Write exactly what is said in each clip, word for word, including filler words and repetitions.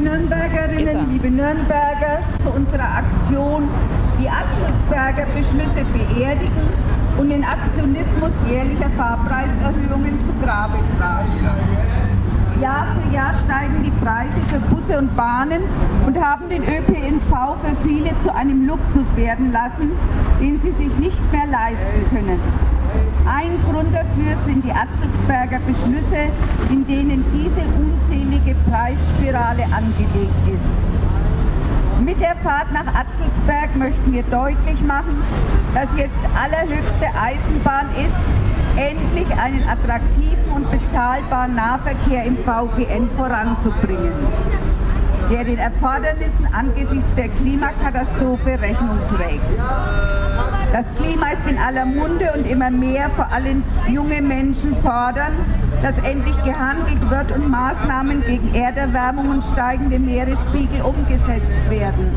Nürnbergerinnen, liebe Nürnberger, zu unserer Aktion die Atzelsberger Beschlüsse beerdigen und den Aktionismus jährlicher Fahrpreiserhöhungen zu Grabe tragen. Jahr für Jahr steigen die Preise für Busse und Bahnen und haben den Ö P N V für viele zu einem Luxus werden lassen, den sie sich nicht mehr leisten können. Ein Grund dafür sind die Atzelsberger Beschlüsse, in denen diese unzählige Preisspirale angelegt ist. Mit der Fahrt nach Atzelsberg möchten wir deutlich machen, dass jetzt allerhöchste Eisenbahn ist, endlich einen attraktiven und bezahlbaren Nahverkehr im V G N voranzubringen, der den Erfordernissen angesichts der Klimakatastrophe Rechnung trägt. Das Klima ist in aller Munde und immer mehr, vor allem junge Menschen, fordern, dass endlich gehandelt wird und Maßnahmen gegen Erderwärmung und steigende Meeresspiegel umgesetzt werden.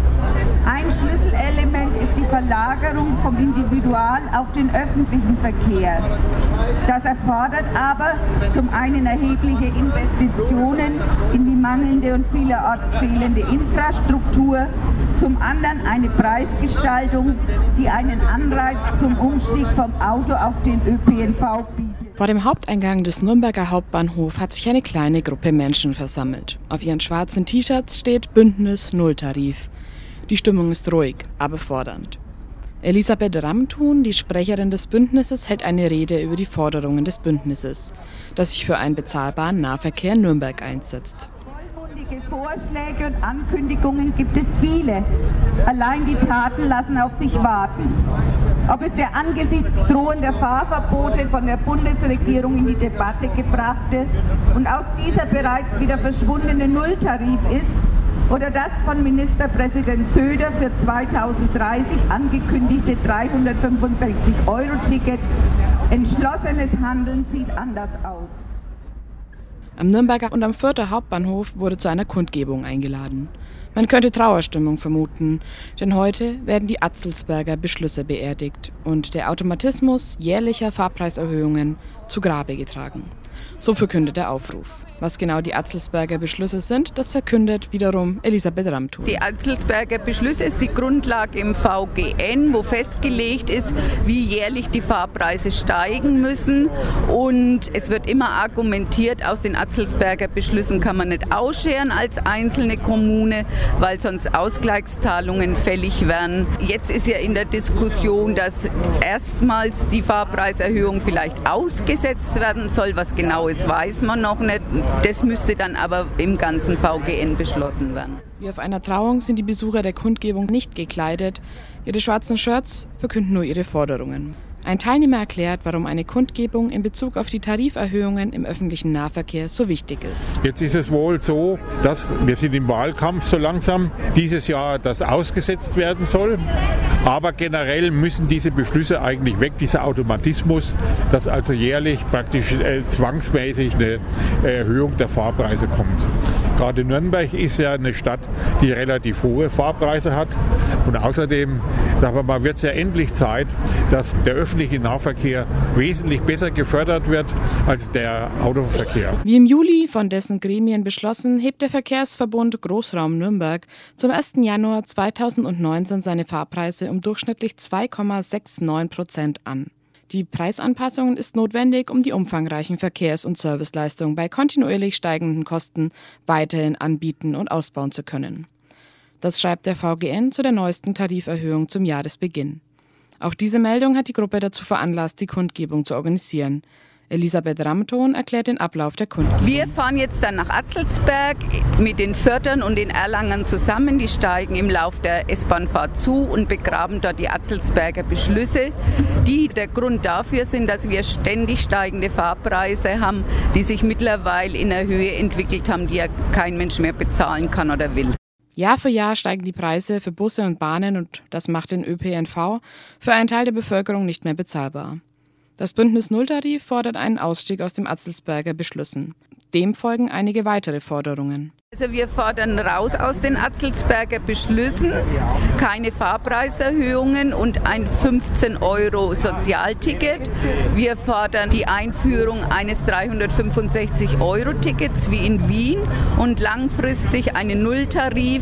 Ein Schlüsselelement ist die Verlagerung vom Individual- auf den öffentlichen Verkehr. Das erfordert aber zum einen erhebliche Investitionen in die mangelnde und vielerorts fehlende Infrastruktur, zum anderen eine Preisgestaltung, die einen Anreiz zum Umstieg vom Auto auf den Ö P N V bietet. Vor dem Haupteingang des Nürnberger Hauptbahnhofs hat sich eine kleine Gruppe Menschen versammelt. Auf ihren schwarzen T-Shirts steht Bündnis Nulltarif. Die Stimmung ist ruhig, aber fordernd. Elisabeth Ramthun, die Sprecherin des Bündnisses, hält eine Rede über die Forderungen des Bündnisses, das sich für einen bezahlbaren Nahverkehr in Nürnberg einsetzt. Vollmundige Vorschläge und Ankündigungen gibt es viele. Allein die Taten lassen auf sich warten. Ob es der angesichts drohender Fahrverbote von der Bundesregierung in die Debatte gebrachte und aus dieser bereits wieder verschwundene Nulltarif ist, oder das von Ministerpräsident Söder für zweitausenddreißig angekündigte dreihundertfünfundsechzig Euro Ticket. Entschlossenes Handeln sieht anders aus. Am Nürnberger und am Fürther Hauptbahnhof wurde zu einer Kundgebung eingeladen. Man könnte Trauerstimmung vermuten, denn heute werden die Atzelsberger Beschlüsse beerdigt und der Automatismus jährlicher Fahrpreiserhöhungen zu Grabe getragen. So verkündet der Aufruf. Was genau die Atzelsberger Beschlüsse sind, das verkündet wiederum Elisabeth Ramthun. Die Atzelsberger Beschlüsse ist die Grundlage im V G N, wo festgelegt ist, wie jährlich die Fahrpreise steigen müssen. Und es wird immer argumentiert, aus den Atzelsberger Beschlüssen kann man nicht ausscheren als einzelne Kommune, weil sonst Ausgleichszahlungen fällig wären. Jetzt ist ja in der Diskussion, dass erstmals die Fahrpreiserhöhung vielleicht ausgesetzt werden soll. Was genau ist, weiß man noch nicht. Das müsste dann aber im ganzen V G N beschlossen werden. Wie auf einer Trauung sind die Besucher der Kundgebung nicht gekleidet. Ihre schwarzen Shirts verkünden nur ihre Forderungen. Ein Teilnehmer erklärt, warum eine Kundgebung in Bezug auf die Tariferhöhungen im öffentlichen Nahverkehr so wichtig ist. Jetzt ist es wohl so, dass wir sind im Wahlkampf so langsam, dieses Jahr das ausgesetzt werden soll. Aber generell müssen diese Beschlüsse eigentlich weg, dieser Automatismus, dass also jährlich praktisch äh, zwangsmäßig eine Erhöhung der Fahrpreise kommt. Gerade Nürnberg ist ja eine Stadt, die relativ hohe Fahrpreise hat. Und außerdem, sagen wir mal, wird es ja endlich Zeit, dass der öffentliche Nahverkehr wesentlich besser gefördert wird als der Autoverkehr. Wie im Juli von dessen Gremien beschlossen, hebt der Verkehrsverbund Großraum Nürnberg zum ersten Januar zweitausendneunzehn seine Fahrpreise um durchschnittlich zwei Komma neunundsechzig Prozent an. Die Preisanpassung ist notwendig, um die umfangreichen Verkehrs- und Serviceleistungen bei kontinuierlich steigenden Kosten weiterhin anbieten und ausbauen zu können. Das schreibt der V G N zu der neuesten Tariferhöhung zum Jahresbeginn. Auch diese Meldung hat die Gruppe dazu veranlasst, die Kundgebung zu organisieren. Elisabeth Ramthun erklärt den Ablauf der Kundgebung. Wir fahren jetzt dann nach Atzelsberg mit den Fürthern und den Erlangern zusammen. Die steigen im Lauf der S-Bahn-Fahrt zu und begraben dort die Atzelsberger Beschlüsse, die der Grund dafür sind, dass wir ständig steigende Fahrpreise haben, die sich mittlerweile in einer Höhe entwickelt haben, die ja kein Mensch mehr bezahlen kann oder will. Jahr für Jahr steigen die Preise für Busse und Bahnen und das macht den Ö P N V für einen Teil der Bevölkerung nicht mehr bezahlbar. Das Bündnis Nulltarif fordert einen Ausstieg aus den Atzelsberger Beschlüssen. Dem folgen einige weitere Forderungen. Also wir fordern raus aus den Atzelsberger Beschlüssen, keine Fahrpreiserhöhungen und ein fünfzehn Euro Sozialticket. Wir fordern die Einführung eines dreihundertfünfundsechzig Euro Tickets wie in Wien und langfristig einen Nulltarif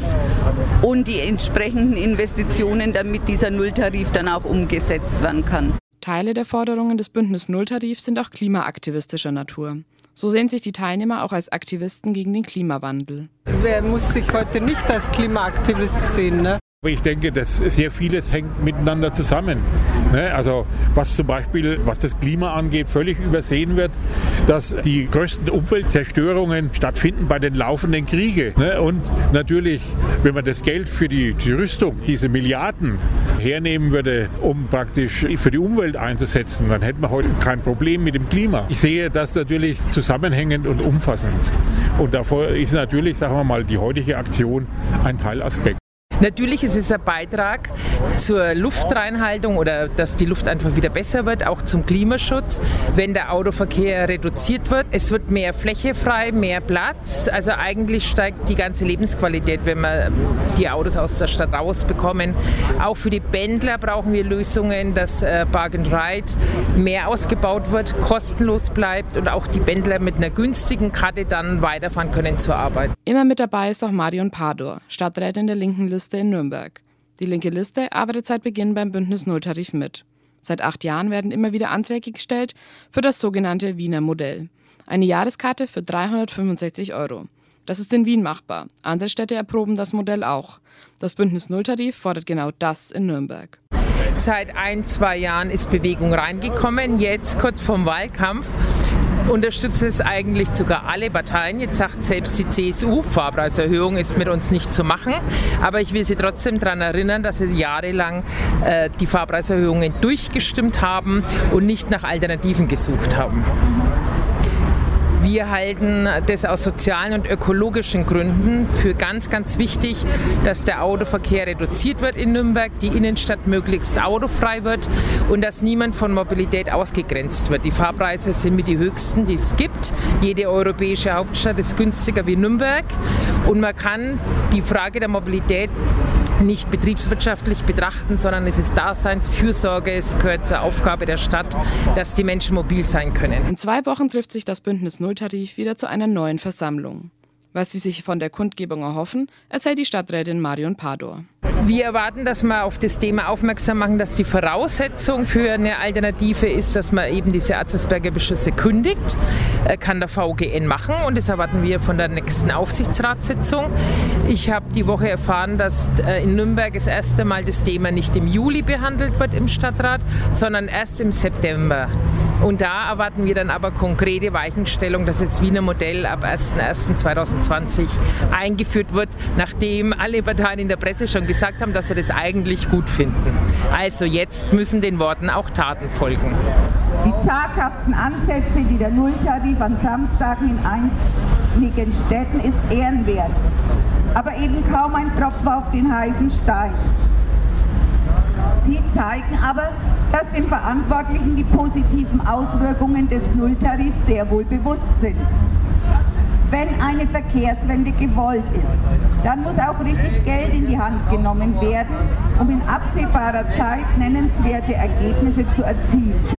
und die entsprechenden Investitionen, damit dieser Nulltarif dann auch umgesetzt werden kann. Teile der Forderungen des Bündnis Nulltarif sind auch klimaaktivistischer Natur. So sehen sich die Teilnehmer auch als Aktivisten gegen den Klimawandel. Wer muss sich heute nicht als Klimaaktivist sehen, ne? Ich denke, dass sehr vieles hängt miteinander zusammen. Also was zum Beispiel, was das Klima angeht, völlig übersehen wird, dass die größten Umweltzerstörungen stattfinden bei den laufenden Kriegen. Und natürlich, wenn man das Geld für die, die Rüstung, diese Milliarden hernehmen würde, um praktisch für die Umwelt einzusetzen, dann hätten wir heute kein Problem mit dem Klima. Ich sehe das natürlich zusammenhängend und umfassend. Und davor ist natürlich, sagen wir mal, die heutige Aktion ein Teilaspekt. Natürlich ist es ein Beitrag zur Luftreinhaltung oder dass die Luft einfach wieder besser wird, auch zum Klimaschutz, wenn der Autoverkehr reduziert wird. Es wird mehr Fläche frei, mehr Platz. Also eigentlich steigt die ganze Lebensqualität, wenn wir die Autos aus der Stadt rausbekommen. Auch für die Pendler brauchen wir Lösungen, dass Park and Ride mehr ausgebaut wird, kostenlos bleibt und auch die Pendler mit einer günstigen Karte dann weiterfahren können zur Arbeit. Immer mit dabei ist auch Marion Pador, Stadträtin der linken Liste in Nürnberg. Die linke Liste arbeitet seit Beginn beim Bündnis Nulltarif mit. Seit acht Jahren werden immer wieder Anträge gestellt für das sogenannte Wiener Modell. Eine Jahreskarte für dreihundertfünfundsechzig Euro. Das ist in Wien machbar. Andere Städte erproben das Modell auch. Das Bündnis Nulltarif fordert genau das in Nürnberg. Seit ein, zwei Jahren ist Bewegung reingekommen. Jetzt kurz vorm Wahlkampf unterstützen es eigentlich sogar alle Parteien. Jetzt sagt selbst die C S U, Fahrpreiserhöhung ist mit uns nicht zu machen. Aber ich will Sie trotzdem daran erinnern, dass Sie jahrelang äh, die Fahrpreiserhöhungen durchgestimmt haben und nicht nach Alternativen gesucht haben. Wir halten das aus sozialen und ökologischen Gründen für ganz, ganz wichtig, dass der Autoverkehr reduziert wird in Nürnberg, die Innenstadt möglichst autofrei wird und dass niemand von Mobilität ausgegrenzt wird. Die Fahrpreise sind mit die höchsten, die es gibt. Jede europäische Hauptstadt ist günstiger wie Nürnberg und man kann die Frage der Mobilität nicht betriebswirtschaftlich betrachten, sondern es ist Daseinsfürsorge, es gehört zur Aufgabe der Stadt, dass die Menschen mobil sein können. In zwei Wochen trifft sich das Bündnis Nulltarif wieder zu einer neuen Versammlung. Was sie sich von der Kundgebung erhoffen, erzählt die Stadträtin Marion Pador. Wir erwarten, dass wir auf das Thema aufmerksam machen, dass die Voraussetzung für eine Alternative ist, dass man eben diese Atzelsberger Beschlüsse kündigt, kann der V G N machen und das erwarten wir von der nächsten Aufsichtsratssitzung. Ich habe die Woche erfahren, dass in Nürnberg das erste Mal das Thema nicht im Juli behandelt wird im Stadtrat, sondern erst im September. Und da erwarten wir dann aber konkrete Weichenstellung, dass das Wiener Modell ab erster erster zweitausendzwanzig eingeführt wird, nachdem alle Parteien in der Presse schon gesagt haben, dass sie das eigentlich gut finden. Also jetzt müssen den Worten auch Taten folgen. Die zaghaften Ansätze, die der Nulltarif an Samstagen in einigen Städten ist ehrenwert, aber eben kaum ein Tropfen auf den heißen Stein. Sie zeigen aber, dass den Verantwortlichen die positiven Auswirkungen des Nulltarifs sehr wohl bewusst sind. Wenn eine Verkehrswende gewollt ist, dann muss auch richtig Geld in die Hand genommen werden, um in absehbarer Zeit nennenswerte Ergebnisse zu erzielen.